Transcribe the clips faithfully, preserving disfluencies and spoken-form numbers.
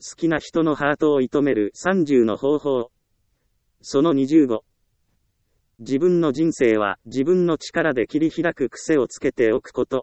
好きな人のハートを射止めるさんじゅうの方法。そのにじゅうご。自分の人生は自分の力で切り開く癖をつけておくこと。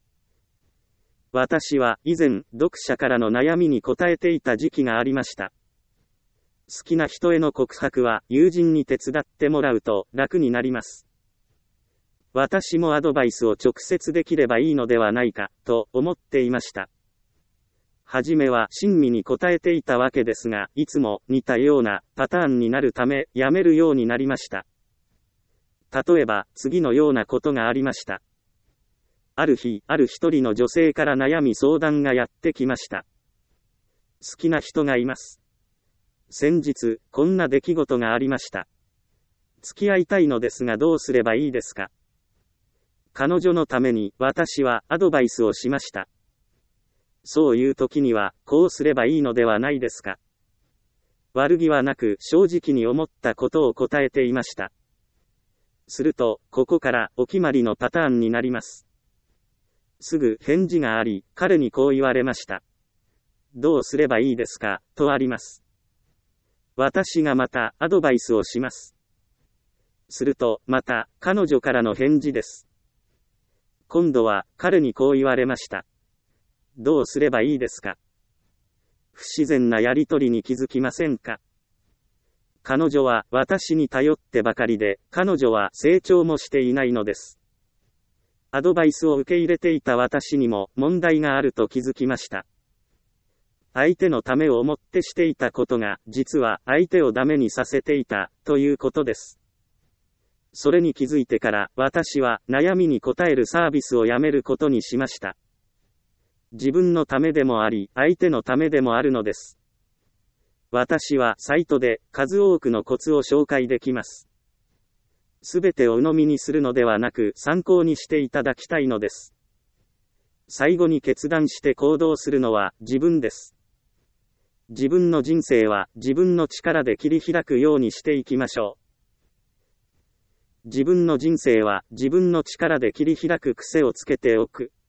私は以前、読者からの悩みに答えていた時期がありました。好きな人への告白は友人に手伝ってもらうと楽になります。私もアドバイスを直接できればいいのではないか、と思っていました。はじめは親身に答えていたわけですが、いつも似たようなパターンになるため、やめるようになりました。例えば、次のようなことがありました。ある日、ある一人の女性から悩み相談がやってきました。好きな人がいます。先日、こんな出来事がありました。付き合いたいのですがどうすればいいですか？彼女のために私はアドバイスをしました。そういう時には、こうすればいいのではないですか。悪気はなく正直に思ったことを答えていました。すると、ここからお決まりのパターンになります。すぐ返事があり、彼にこう言われました。どうすればいいですか、とあります。私がまたアドバイスをします。すると、また、彼女からの返事です。今度は、彼にこう言われました。どうすればいいですか。不自然なやりとりに気づきませんか。彼女は私に頼ってばかりで、彼女は成長もしていないのです。アドバイスを受け入れていた私にも問題があると気づきました。相手のためを思ってしていたことが、実は相手をダメにさせていた、ということです。それに気づいてから、私は悩みに応えるサービスをやめることにしました。自分のためでもあり、相手のためでもあるのです。私はサイトで数多くのコツを紹介できます。すべてを鵜呑みにするのではなく参考にしていただきたいのです。最後に決断して行動するのは自分です。自分の人生は自分の力で切り開くようにしていきましょう。自分の人生は自分の力で切り開く癖をつけておく。